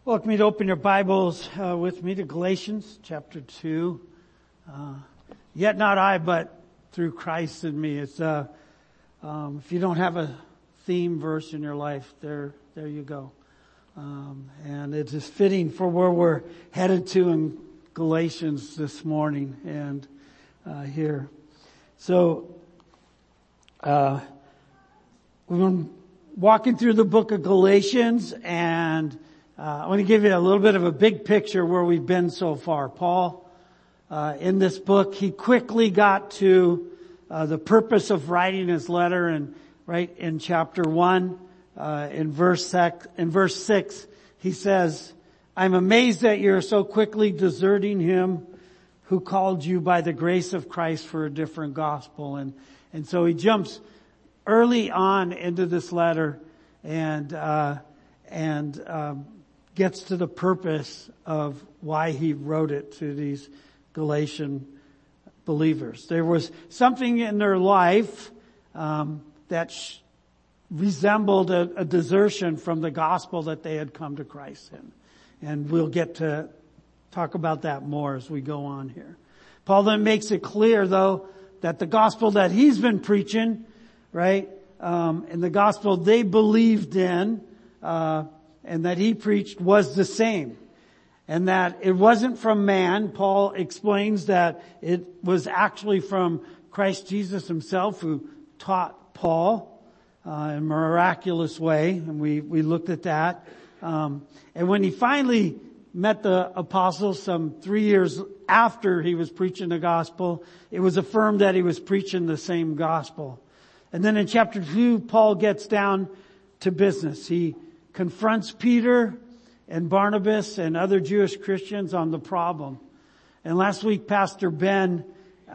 Welcome me to open your Bibles with me to Galatians chapter 2. Yet not I, but through Christ in me. It's if you don't have a theme verse in your life, there you go. And it is fitting for where we're headed to in Galatians this morning and here. So we've been walking through the book of Galatians, and I want to give you a little bit of a big picture where we've been so far. Paul, in this book, he quickly got to the purpose of writing his letter, and right in chapter 1, in verse 6, he says, "I'm amazed that you're so quickly deserting him who called you by the grace of Christ for a different gospel." And so he jumps early on into this letter and gets to the purpose of why he wrote it to these Galatian believers. There was something in their life that resembled a desertion from the gospel that they had come to Christ in. And we'll get to talk about that more as we go on here. Paul then makes it clear, though, that the gospel that he's been preaching, right, and the gospel they believed in, and that he preached was the same. And that it wasn't from man. Paul explains that it was actually from Christ Jesus himself who taught Paul in a miraculous way. And we looked at that. And when he finally met the apostles some 3 years after he was preaching the gospel, it was affirmed that he was preaching the same gospel. And then in chapter 2, Paul gets down to business. He confronts Peter and Barnabas and other Jewish Christians on the problem. And last week, Pastor Ben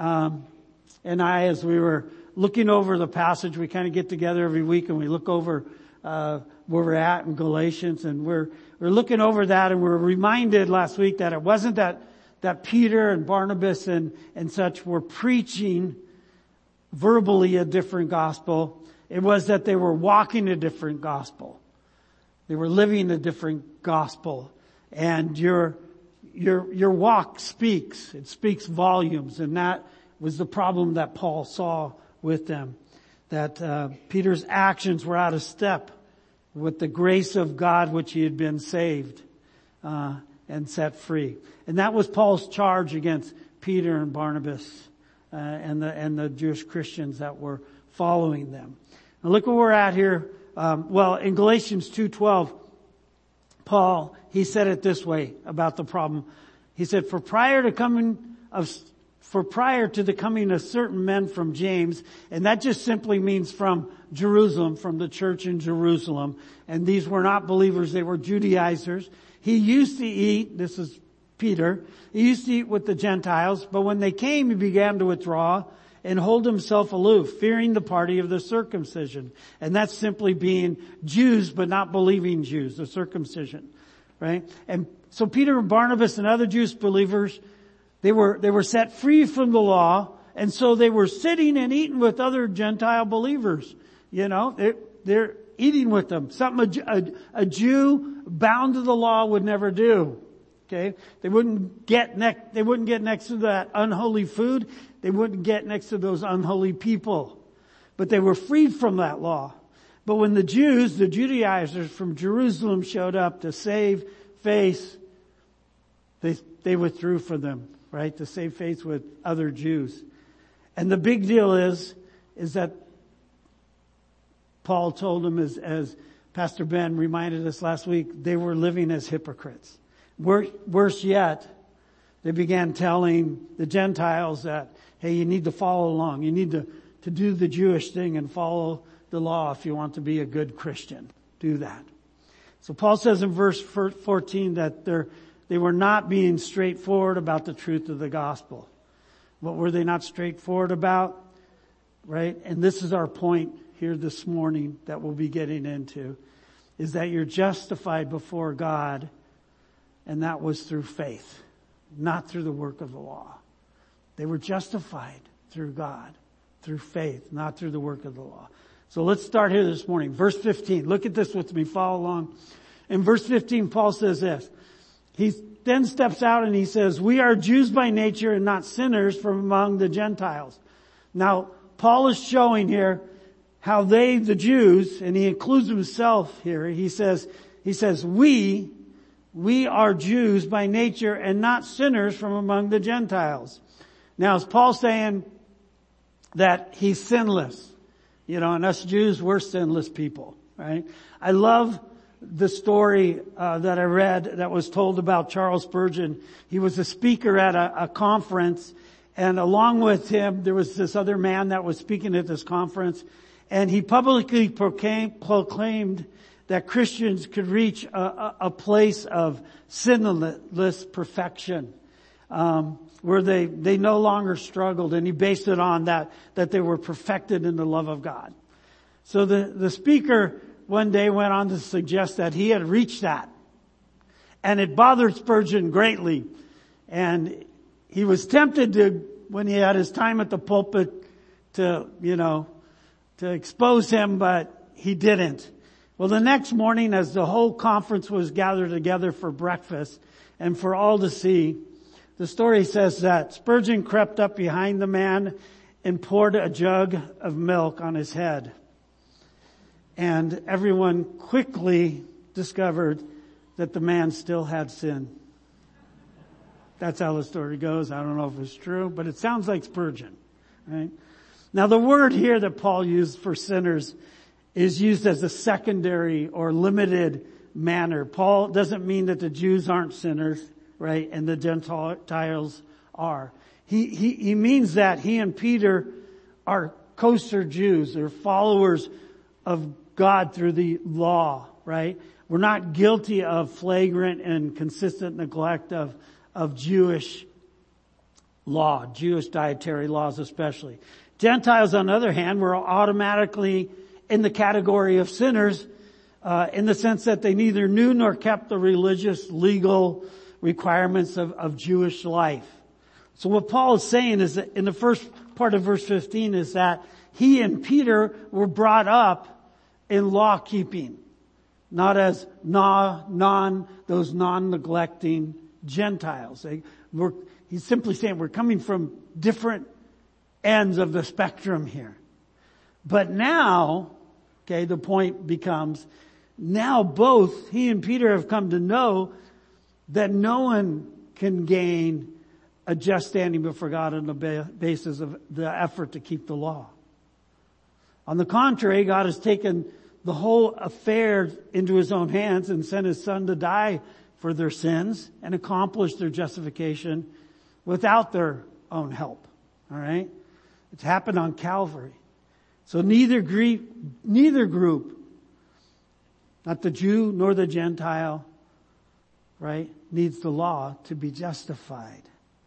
and I, as we were looking over the passage, we kind of get together every week and we look over where we're at in Galatians, and we're looking over that, and we're reminded last week that it wasn't that Peter and Barnabas and such were preaching verbally a different gospel. It was that they were walking a different gospel. They were living a different gospel, and your walk speaks. It speaks volumes, and that was the problem that Paul saw with them. That Peter's actions were out of step with the grace of God, which he had been saved and set free. And that was Paul's charge against Peter and Barnabas and the Jewish Christians that were following them. Now look where we're at here. In Galatians 2:12, Paul, he said it this way about the problem. He said, For prior to the coming of certain men from James, and that just simply means from Jerusalem, from the church in Jerusalem, and these were not believers, they were Judaizers. He used to eat, this is Peter, he used to eat with the Gentiles, but when they came, he began to withdraw and hold himself aloof, fearing the party of the circumcision. And that's simply being Jews, but not believing Jews, the circumcision, right? And so Peter and Barnabas and other Jewish believers, they were set free from the law, and so they were sitting and eating with other Gentile believers. You know, they're eating with them. Something a Jew bound to the law would never do. Okay? They wouldn't get next to that unholy food. They wouldn't get next to those unholy people. But they were freed from that law. But when the Jews, the Judaizers from Jerusalem showed up to save face, they withdrew from them, right? To save face with other Jews. And the big deal is that Paul told them, as Pastor Ben reminded us last week, they were living as hypocrites. Worse yet, they began telling the Gentiles that, hey, you need to follow along. You need to do the Jewish thing and follow the law if you want to be a good Christian. Do that. So Paul says in verse 14 that they were not being straightforward about the truth of the gospel. What were they not straightforward about? Right? And this is our point here this morning that we'll be getting into, is that you're justified before God, and that was through faith, not through the work of the law. They were justified through God, through faith, not through the work of the law. So let's start here this morning. Verse 15. Look at this with me. Follow along. In verse 15, Paul says this. He then steps out and he says, we are Jews by nature and not sinners from among the Gentiles. Now, Paul is showing here how they, the Jews, and he includes himself here, he says, we are Jews by nature and not sinners from among the Gentiles. Now, is Paul saying that he's sinless? And us Jews, we're sinless people, right? I love the story that I read that was told about Charles Spurgeon. He was a speaker at a conference, and along with him, there was this other man that was speaking at this conference, and he publicly proclaimed that Christians could reach a place of sinless perfection, where they no longer struggled, and he based it on that they were perfected in the love of God. So the speaker one day went on to suggest that he had reached that. And it bothered Spurgeon greatly. And he was tempted to, when he had his time at the pulpit, to expose him, but he didn't. Well, the next morning, as the whole conference was gathered together for breakfast and for all to see, the story says that Spurgeon crept up behind the man and poured a jug of milk on his head. And everyone quickly discovered that the man still had sin. That's how the story goes. I don't know if it's true, but it sounds like Spurgeon, right? Now, the word here that Paul used for sinners is used as a secondary or limited manner. Paul doesn't mean that the Jews aren't sinners, right? And the Gentiles are. He means that he and Peter are kosher Jews. They're followers of God through the law, right? We're not guilty of flagrant and consistent neglect of Jewish law, Jewish dietary laws especially. Gentiles, on the other hand, were automatically in the category of sinners, in the sense that they neither knew nor kept the religious, legal requirements of Jewish life. So what Paul is saying is that in the first part of verse 15 is that he and Peter were brought up in law keeping, not as those non-neglecting Gentiles. He's simply saying we're coming from different ends of the spectrum here. But now, the point becomes, now both he and Peter have come to know that no one can gain a just standing before God on the basis of the effort to keep the law. On the contrary, God has taken the whole affair into his own hands and sent his son to die for their sins and accomplish their justification without their own help. All right? It's happened on Calvary. So neither group, not the Jew nor the Gentile, right, needs the law to be justified.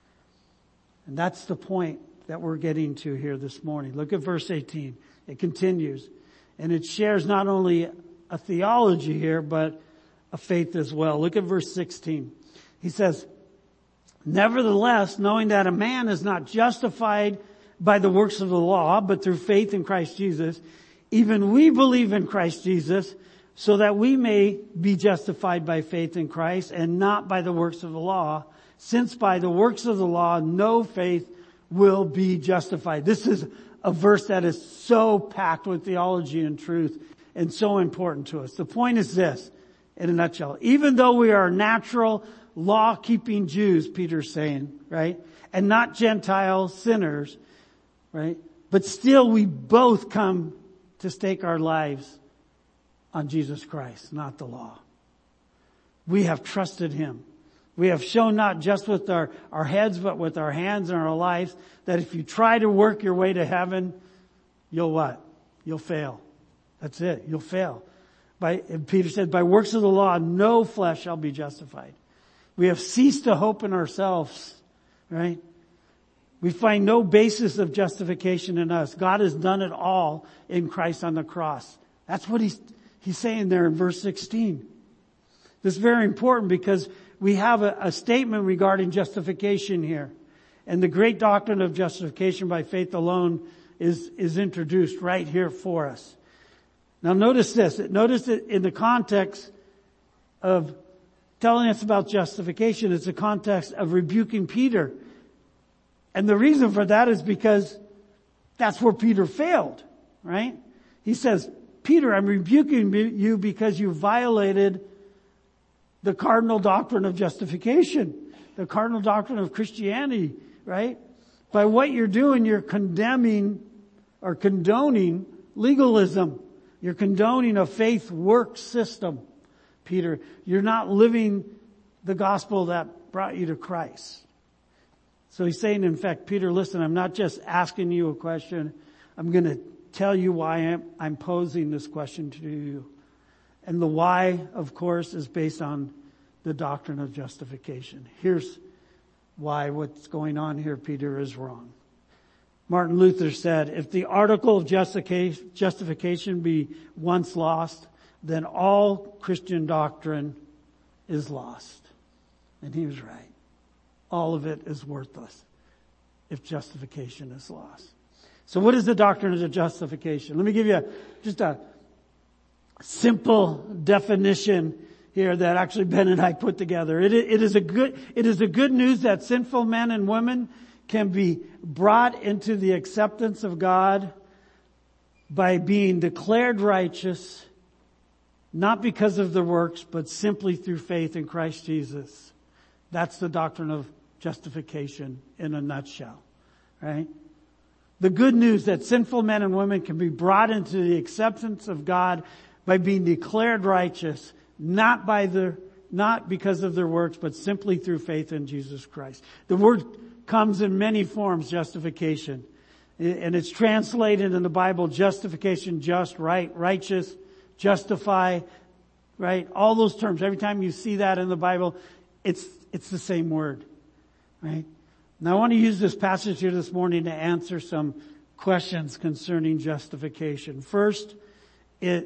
And that's the point that we're getting to here this morning. Look at verse 18. It continues. And it shares not only a theology here, but a faith as well. Look at verse 16. He says, nevertheless, knowing that a man is not justified by the works of the law, but through faith in Christ Jesus, even we believe in Christ Jesus, so that we may be justified by faith in Christ and not by the works of the law, since by the works of the law no faith will be justified. This is a verse that is so packed with theology and truth and so important to us. The point is this, in a nutshell. Even though we are natural law-keeping Jews, Peter's saying, right? And not Gentile sinners, right? But still we both come to stake our lives on Jesus Christ, not the law. We have trusted him. We have shown not just with our heads, but with our hands and our lives, that if you try to work your way to heaven, you'll what? You'll fail. That's it. You'll fail. Peter said, by works of the law, no flesh shall be justified. We have ceased to hope in ourselves, right? We find no basis of justification in us. God has done it all in Christ on the cross. That's what he's saying there in verse 16. This is very important because we have a statement regarding justification here. And the great doctrine of justification by faith alone is introduced right here for us. Now notice this. Notice it in the context of telling us about justification. It's a context of rebuking Peter. And the reason for that is because that's where Peter failed, right? He says, Peter, I'm rebuking you because you violated the cardinal doctrine of justification, the cardinal doctrine of Christianity, right? By what you're doing, you're condemning or condoning legalism. You're condoning a faith work system, Peter. You're not living the gospel that brought you to Christ. So he's saying, in fact, Peter, listen, I'm not just asking you a question. I'm going to tell you why I'm posing this question to you. And the why, of course, is based on the doctrine of justification. Here's why what's going on here, Peter, is wrong. Martin Luther said, if the article of justification be once lost, then all Christian doctrine is lost. And he was right. All of it is worthless if justification is lost. So what is the doctrine of justification? Let me give you just a simple definition here that actually Ben and I put together. It is a good news that sinful men and women can be brought into the acceptance of God by being declared righteous, not because of their works, but simply through faith in Christ Jesus. That's the doctrine of justification in a nutshell, right? The good news that sinful men and women can be brought into the acceptance of God by being declared righteous, not because of their works, but simply through faith in Jesus Christ. The word comes in many forms, justification. And it's translated in the Bible, justification, just, right, righteous, justify, right? All those terms. Every time you see that in the Bible, it's the same word, right? Now I want to use this passage here this morning to answer some questions concerning justification. First, it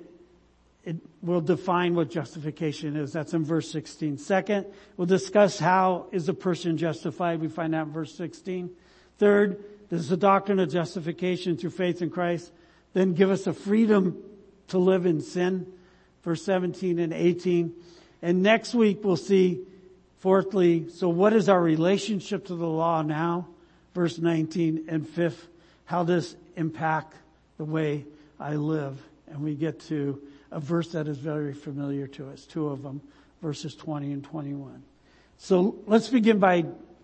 will define what justification is. That's in verse 16. Second, we'll discuss how is a person justified. We find out in verse 16. Third, there's the doctrine of justification through faith in Christ. Then give us a freedom to live in sin. Verse 17 and 18. And next week we'll see, fourthly, so what is our relationship to the law now? Verse 19. And fifth, how does this impact the way I live? And we get to a verse that is very familiar to us, two of them, verses 20 and 21. So let's begin by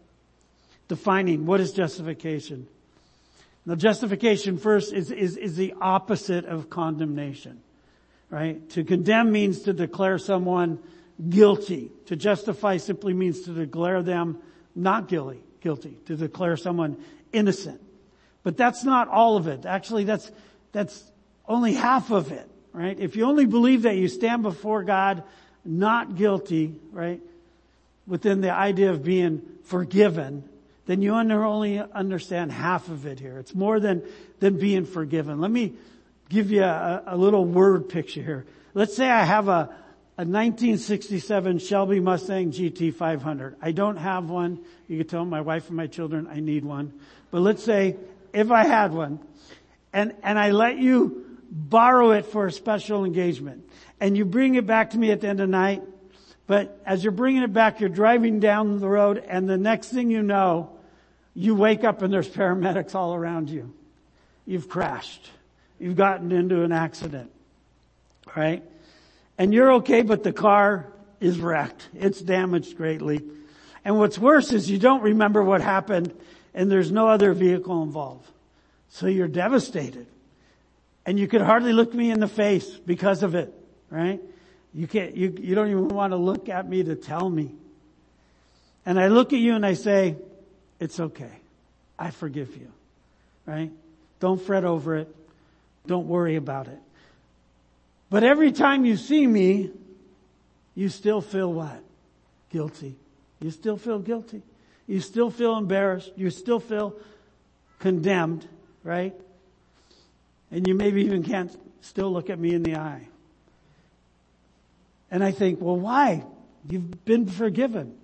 defining what is justification. Now justification first is the opposite of condemnation, right? To condemn means to declare someone guilty. To justify simply means to declare them not guilty, to declare someone innocent. But that's not all of it. Actually, that's only half of it. Right? If you only believe that you stand before God not guilty, right, within the idea of being forgiven, then you only understand half of it here. It's more than being forgiven. Let me give you a little word picture here. Let's say I have a 1967 Shelby Mustang GT 500. I don't have one. You can tell my wife and my children I need one. But let's say if I had one and I let you borrow it for a special engagement. And you bring it back to me at the end of the night. But as you're bringing it back, you're driving down the road and the next thing you know, you wake up and there's paramedics all around you. You've crashed. You've gotten into an accident. Right? And you're okay, but the car is wrecked. It's damaged greatly. And what's worse is you don't remember what happened and there's no other vehicle involved. So you're devastated. And you could hardly look me in the face because of it, right? You don't even want to look at me to tell me. And I look at you and I say, it's okay. I forgive you, right? Don't fret over it. Don't worry about it. But every time you see me, you still feel what? Guilty. You still feel guilty. You still feel embarrassed. You still feel condemned, right? And you maybe even can't still look at me in the eye. And I think, well, why? You've been forgiven.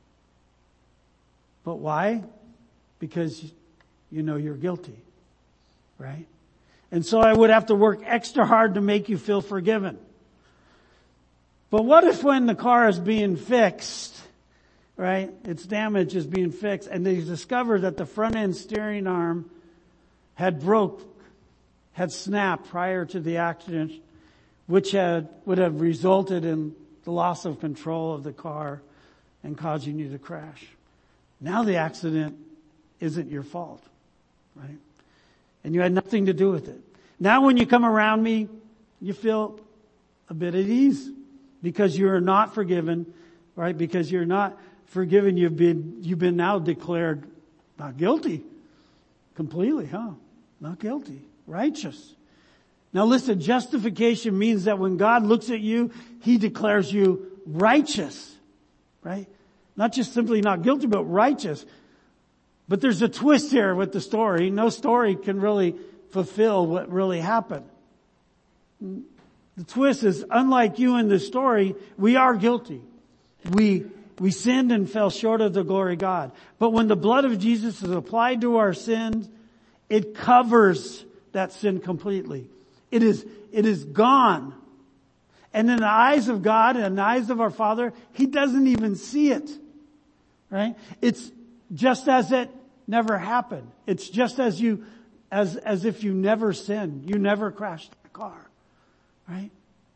But why? Because you know you're guilty, right? And so I would have to work extra hard to make you feel forgiven. But what if when the car is being fixed, right, its damage is being fixed, and they discover that the front end steering arm had snapped prior to the accident, which would have resulted in the loss of control of the car and causing you to crash. Now the accident isn't your fault, right? And you had nothing to do with it. Now when you come around me, you feel a bit at ease because you are not forgiven, right? Because you're not forgiven, you've been now declared not guilty. Completely, huh? Not guilty. Righteous. Now listen, justification means that when God looks at you, He declares you righteous. Right? Not just simply not guilty, but righteous. But there's a twist here with the story. No story can really fulfill what really happened. The twist is, unlike you in the story, we are guilty. We sinned and fell short of the glory of God. But when the blood of Jesus is applied to our sins, it covers that sin completely. It is gone. And in the eyes of God and in the eyes of our Father, He doesn't even see it. Right? It's just as it never happened. It's just as if you never sinned. You never crashed a car. Right?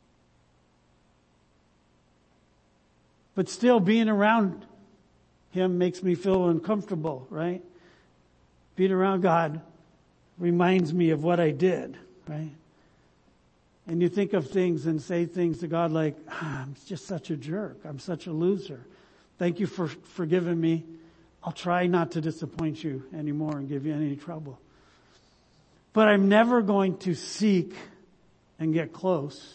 But still being around Him makes me feel uncomfortable, right? Being around God reminds me of what I did, right? And you think of things and say things to God like, I'm just such a jerk. I'm such a loser. Thank you for forgiving me. I'll try not to disappoint you anymore and give you any trouble. But I'm never going to seek and get close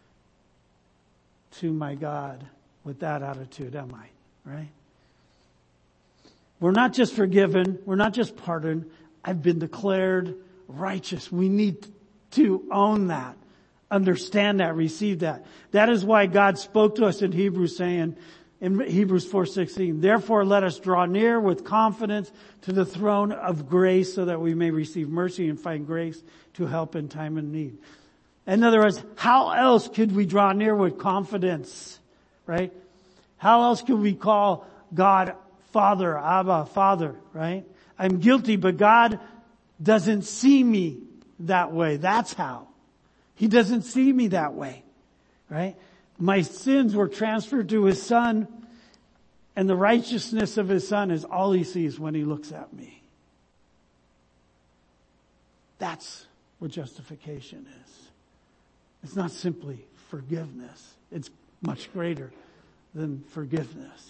to my God with that attitude, am I? Right? We're not just forgiven. We're not just pardoned. I've been declared righteous. We need to own that. Understand that, receive that. That is why God spoke to us in Hebrews saying, in Hebrews 4:16, therefore let us draw near with confidence to the throne of grace so that we may receive mercy and find grace to help in time of need. In other words, how else could we draw near with confidence? Right? How else could we call God Father, Abba, Father, right? I'm guilty, but God doesn't see me that way. That's how. He doesn't see me that way, right? My sins were transferred to His Son, and the righteousness of His Son is all He sees when He looks at me. That's what justification is. It's not simply forgiveness. It's much greater than forgiveness.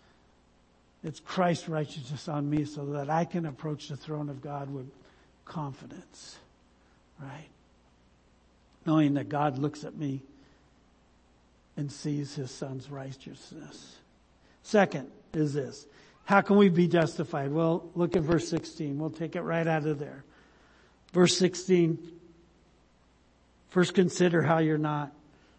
It's Christ's righteousness on me so that I can approach the throne of God with confidence, right? Knowing that God looks at me and sees His Son's righteousness. Second is this. How can we be justified? Well, look at verse 16. We'll take it right out of there. Verse 16. First consider how you're not.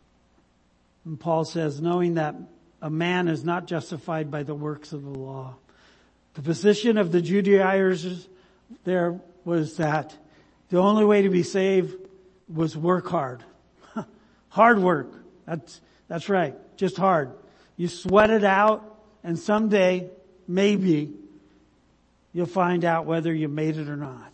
And Paul says, knowing that a man is not justified by the works of the law. The position of the Judaizers there was that the only way to be saved was work hard. Hard work. That's right. Just hard. You sweat it out, and someday, maybe, you'll find out whether you made it or not.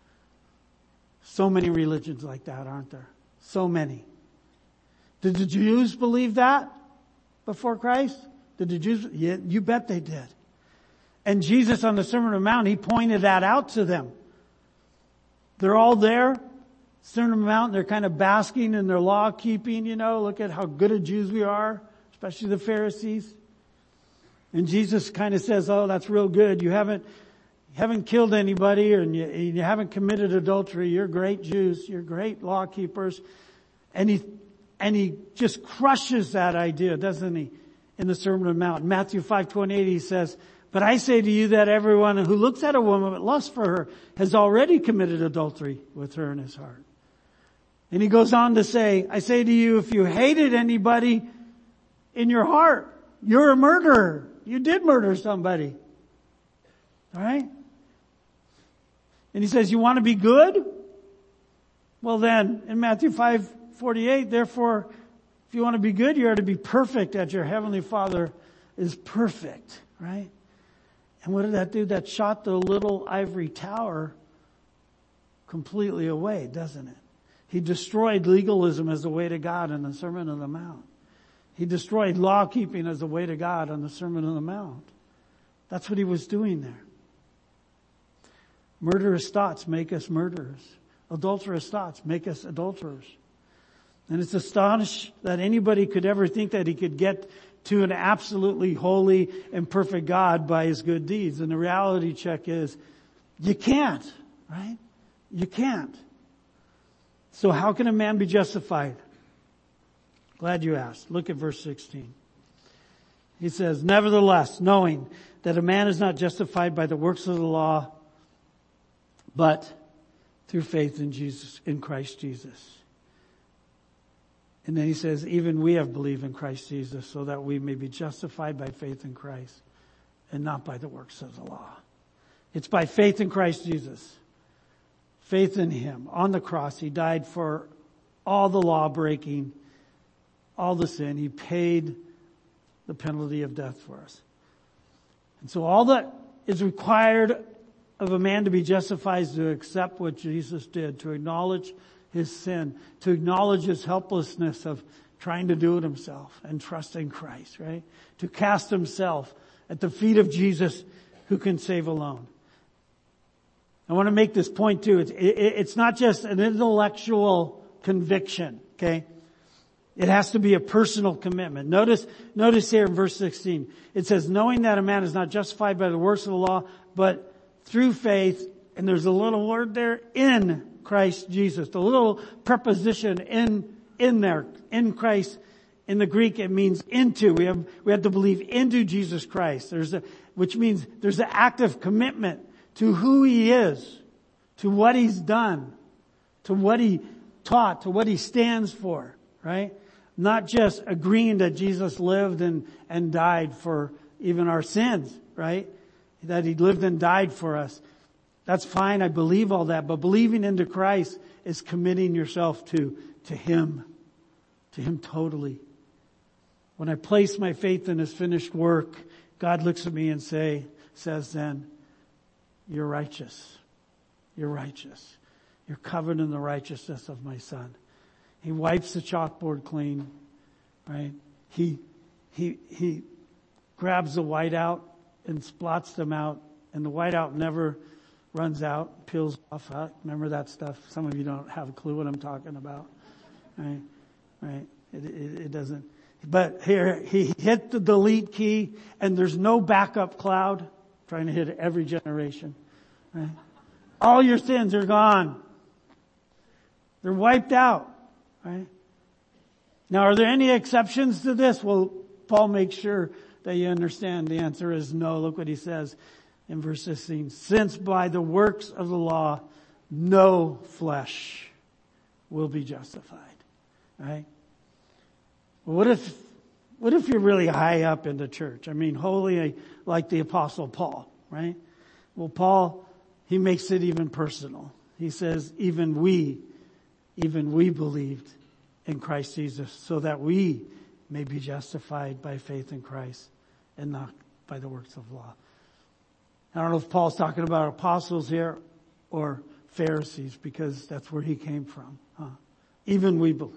So many religions like that, aren't there? So many. Did the Jews believe that before Christ? Did the Jews? Yeah, you bet they did. And Jesus on the Sermon on the Mount, He pointed that out to them. They're all there. Sermon on the Mount, they're kind of basking in their law keeping, look at how good of Jews we are, especially the Pharisees. And Jesus kind of says, oh, that's real good. You haven't killed anybody and you haven't committed adultery. You're great Jews. You're great law keepers. And he just crushes that idea, doesn't he? In the Sermon on the Mount. In Matthew 5:28, He says, but I say to you that everyone who looks at a woman with lust for her has already committed adultery with her in his heart. And He goes on to say, I say to you, if you hated anybody in your heart, you're a murderer. You did murder somebody. All right? And He says, you want to be good? Well then, in Matthew 5:48, therefore, If you want to be good, you are to be perfect as your Heavenly Father is perfect, right? And what did that do? That shot the little ivory tower completely away, doesn't it? He destroyed legalism as the way to God in the Sermon on the Mount. He destroyed law keeping as the way to God on the Sermon on the Mount. That's what he was doing there. Murderous thoughts make us murderers. Adulterous thoughts make us adulterers. And it's astonishing that anybody could ever think that he could get to an absolutely holy and perfect God by his good deeds. And the reality check is, you can't, right? You can't. So how can a man be justified? Glad you asked. Look at verse 16. He says, nevertheless, knowing that a man is not justified by the works of the law, but through faith in Jesus, in Christ Jesus. And then he says, even we have believed in Christ Jesus so that we may be justified by faith in Christ and not by the works of the law. It's by faith in Christ Jesus. Faith in him. On the cross, he died for all the law breaking, all the sin. He paid the penalty of death for us. And so all that is required of a man to be justified is to accept what Jesus did, to acknowledge his sin, to acknowledge his helplessness of trying to do it himself and trust in Christ, right? To cast himself at the feet of Jesus who can save alone. I want to make this point too. It's not just an intellectual conviction, okay? It has to be a personal commitment. Notice here in verse 16, it says, knowing that a man is not justified by the works of the law, but through faith, and there's a little word there, in Christ Jesus. The little preposition in there, in Christ, in the Greek it means into. We have to believe into Jesus Christ. Which means there's an active commitment to who he is, to what he's done, to what he taught, to what he stands for, right? Not just agreeing that Jesus lived and died for even our sins, right? That he lived and died for us. That's fine. I believe all that. But believing into Christ is committing yourself to him totally. When I place my faith in his finished work, God looks at me and says then, you're righteous. You're righteous. You're covered in the righteousness of my Son. He wipes the chalkboard clean, right? He grabs the whiteout and splots them out, and the whiteout never runs out, peels off. Remember that stuff? Some of you don't have a clue what I'm talking about, right? Right? It doesn't. But here, he hit the delete key, and there's no backup cloud. Trying to hit every generation, right? All your sins are gone. They're wiped out, right? Now, are there any exceptions to this? Well, Paul makes sure that you understand. The answer is no. Look what he says in verse 16. Since by the works of the law, no flesh will be justified, right? What if you're really high up in the church? I mean, holy like the Apostle Paul, right? Well, Paul, he makes it even personal. He says, even we believed in Christ Jesus so that we may be justified by faith in Christ and not by the works of law. I don't know if Paul's talking about apostles here or Pharisees, because that's where he came from. Even we believed.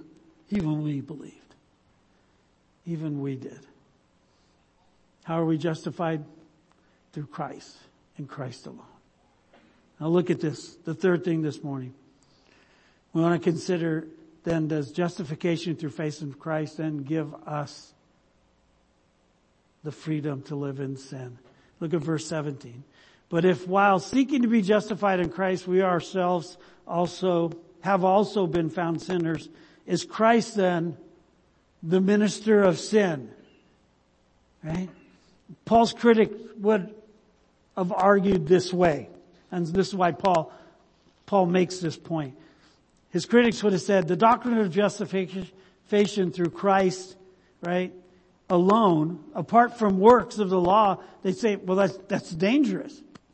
Even we did. How are we justified? Through Christ and Christ alone. Now look at this, the third thing this morning. We want to consider then, does justification through faith in Christ then give us the freedom to live in sin? Look at verse 17. But if while seeking to be justified in Christ, we ourselves have also been found sinners, is Christ then the minister of sin? Right? Paul's critic would have argued this way. And this is why Paul makes this point. His critics would have said the doctrine of justification through Christ, right, alone, apart from works of the law, they say, well, that's dangerous.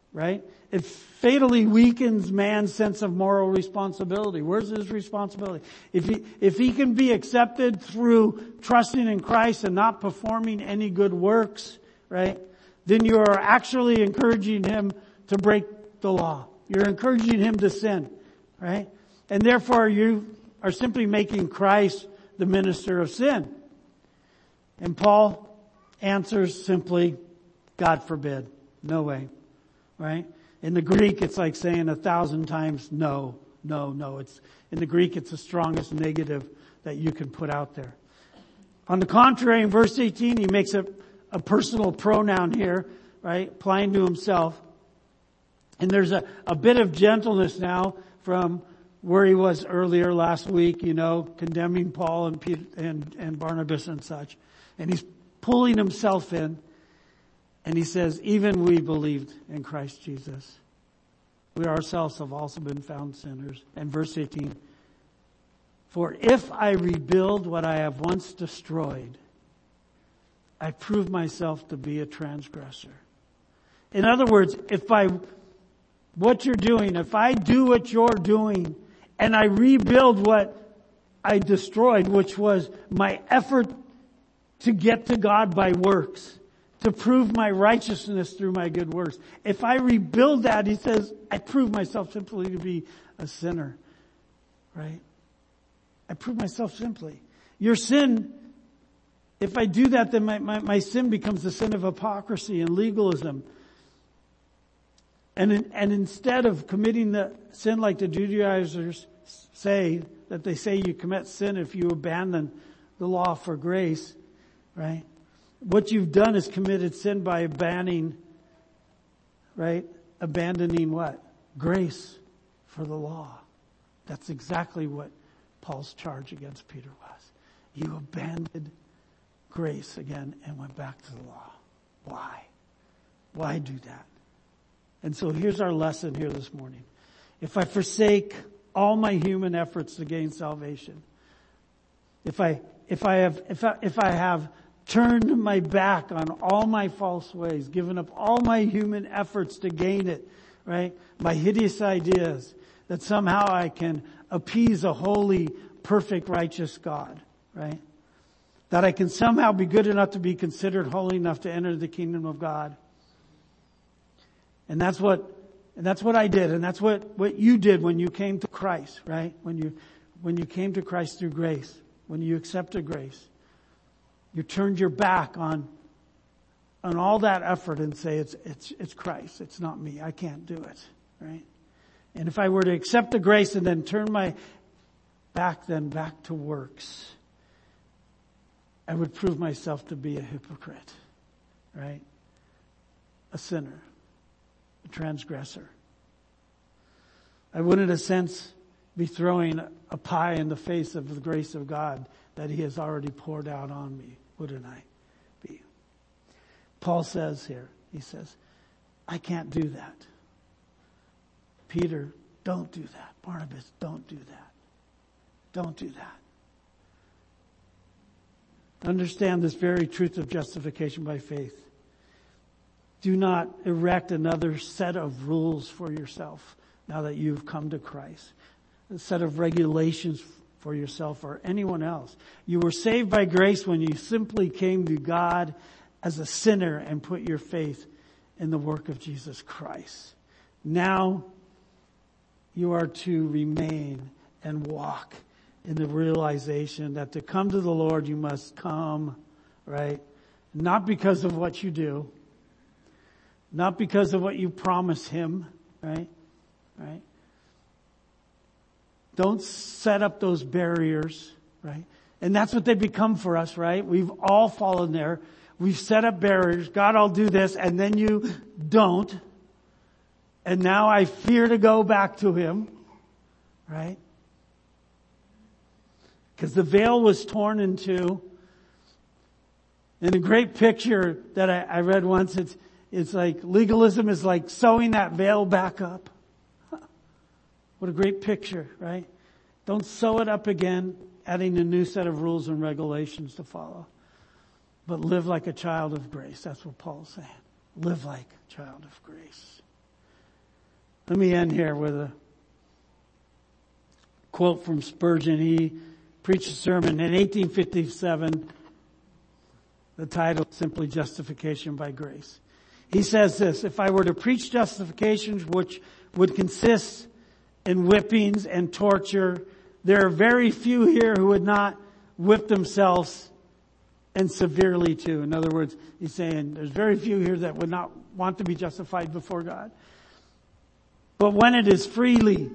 right? It fatally weakens man's sense of moral responsibility. Where's his responsibility? If he can be accepted through trusting in Christ and not performing any good works, right? Then you are actually encouraging him to break the law. You're encouraging him to sin, right? And therefore you are simply making Christ the minister of sin. And Paul answers simply, God forbid. No way. Right? In the Greek, it's like saying 1,000 times no, no, no. In the Greek, it's the strongest negative that you can put out there. On the contrary, in verse 18, he makes a personal pronoun here, right? Applying to himself. And there's a bit of gentleness now from where he was earlier last week, condemning Paul and Peter and Barnabas and such. And he's pulling himself in. And he says, even we believed in Christ Jesus. We ourselves have also been found sinners. And verse 18, for if I rebuild what I have once destroyed, I prove myself to be a transgressor. In other words, if I do what you're doing, and I rebuild what I destroyed, which was my effort to get to God by works, to prove my righteousness through my good works. If I rebuild that, he says, I prove myself simply to be a sinner. Right? I prove myself simply. Your sin, if I do that, then my sin becomes the sin of hypocrisy and legalism. And instead of committing the sin like the Judaizers say, that they say you commit sin if you abandon the law for grace, right? What you've done is committed sin by abandoning what? Grace for the law. That's exactly what Paul's charge against Peter was. You abandoned grace again and went back to the law. Why? Why do that? And so here's our lesson here this morning. If I forsake all my human efforts to gain salvation, if I have turned my back on all my false ways, given up all my human efforts to gain it, right? My hideous ideas that somehow I can appease a holy, perfect, righteous God, right? That I can somehow be good enough to be considered holy enough to enter the kingdom of God. And that's what I did, and that's what you did when you came to Christ, right? When you came to Christ through grace, when you accepted grace. You turned your back on all that effort and say, it's Christ. It's not me. I can't do it. Right? And if I were to accept the grace and then turn my back to works, I would prove myself to be a hypocrite. Right? A sinner. A transgressor. I would in a sense be throwing a pie in the face of the grace of God that he has already poured out on me, wouldn't I be? Paul says here, he says, I can't do that. Peter, don't do that. Barnabas, don't do that. Don't do that. Understand this very truth of justification by faith. Do not erect another set of rules for yourself now that you've come to Christ. A set of regulations for yourself or anyone else. You were saved by grace when you simply came to God as a sinner and put your faith in the work of Jesus Christ. Now you are to remain and walk in the realization that to come to the Lord you must come, right? Not because of what you do, not because of what you promise Him, right? Right? Don't set up those barriers, right? And that's what they become for us, right? We've all fallen there. We've set up barriers. God, I'll do this, and then you don't. And now I fear to go back to Him, right? Because the veil was torn in two. And a great picture that I read once, it's like legalism is like sewing that veil back up. What a great picture, right? Don't sew it up again, adding a new set of rules and regulations to follow. But live like a child of grace. That's what Paul's saying. Live like a child of grace. Let me end here with a quote from Spurgeon. He preached a sermon in 1857. The title is simply Justification by Grace. He says this: if I were to preach justification which would consist in whippings and torture, there are very few here who would not whip themselves, and severely too. In other words, he's saying there's very few here that would not want to be justified before God. But when it is freely,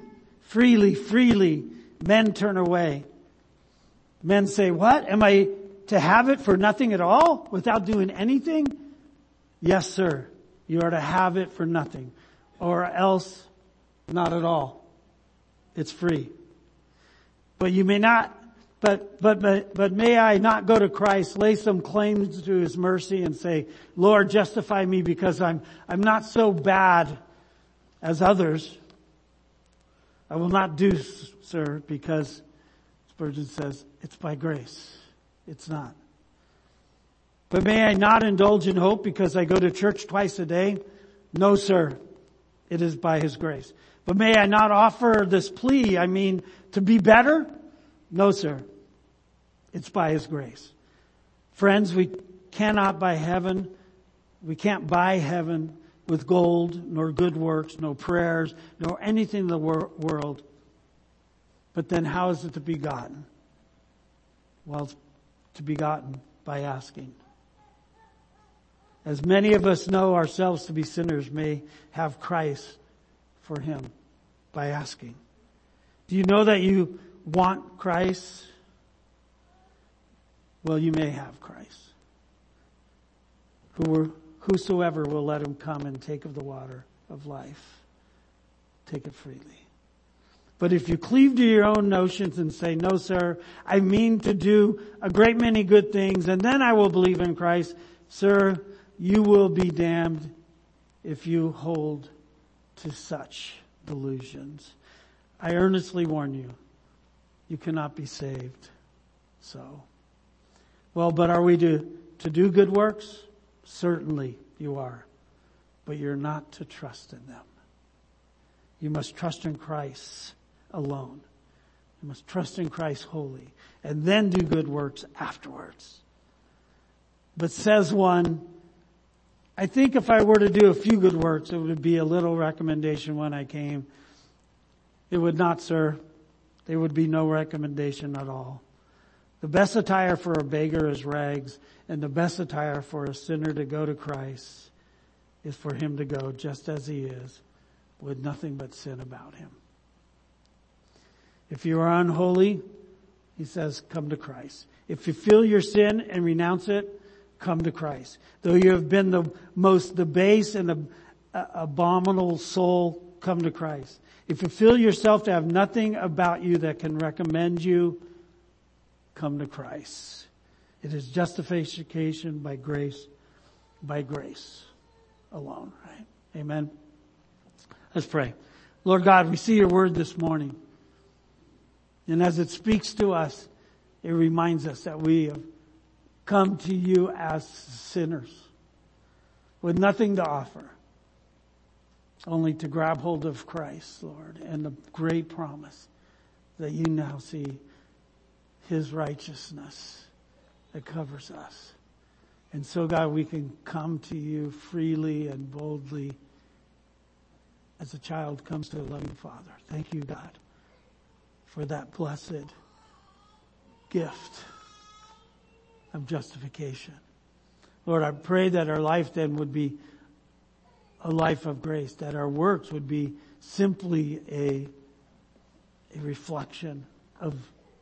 men turn away. Men say, what? Am I to have it for nothing at all? Without doing anything? Yes, sir. You are to have it for nothing. Or else, not at all. It's free. But you may not, but may I not go to Christ, lay some claims to His mercy and say, Lord, justify me because I'm not so bad as others. I will not do, sir, because Spurgeon says, it's by grace. It's not. But may I not indulge in hope because I go to church twice a day? No, sir. It is by His grace. But may I not offer this plea, to be better? No, sir. It's by His grace. Friends, we cannot buy heaven. We can't buy heaven with gold, nor good works, no prayers, nor anything in the world. But then how is it to be gotten? Well, it's to be gotten by asking. As many of us know ourselves to be sinners may have Christ for Him by asking. Do you know that you want Christ? Well, you may have Christ. Whosoever will let Him come and take of the water of life, take it freely. But if you cleave to your own notions and say, no, sir, I mean to do a great many good things and then I will believe in Christ, sir, you will be damned if you hold to such delusions. I earnestly warn you, you cannot be saved. So, well, but are we to do good works? Certainly you are. But you're not to trust in them. You must trust in Christ alone. You must trust in Christ wholly. And then do good works afterwards. But says one, I think if I were to do a few good works, it would be a little recommendation when I came. It would not, sir. There would be no recommendation at all. The best attire for a beggar is rags, and the best attire for a sinner to go to Christ is for him to go just as he is, with nothing but sin about him. If you are unholy, he says, come to Christ. If you feel your sin and renounce it, come to Christ. Though you have been the most debased and abominable soul, come to Christ. If you feel yourself to have nothing about you that can recommend you, come to Christ. It is justification by grace alone, right? Amen. Let's pray. Lord God, we see your word this morning. And as it speaks to us, it reminds us that we have come to you as sinners with nothing to offer, only to grab hold of Christ, Lord, and the great promise that you now see His righteousness that covers us. And so, God, we can come to you freely and boldly as a child comes to a loving Father. Thank you, God, for that blessed gift of justification. Lord, I pray that our life then would be a life of grace, that our works would be simply a reflection of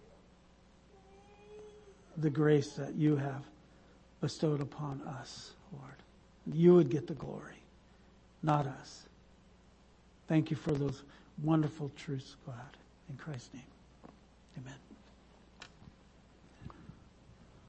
the grace that you have bestowed upon us, Lord. You would get the glory, not us. Thank you for those wonderful truths, God. In Christ's name, amen.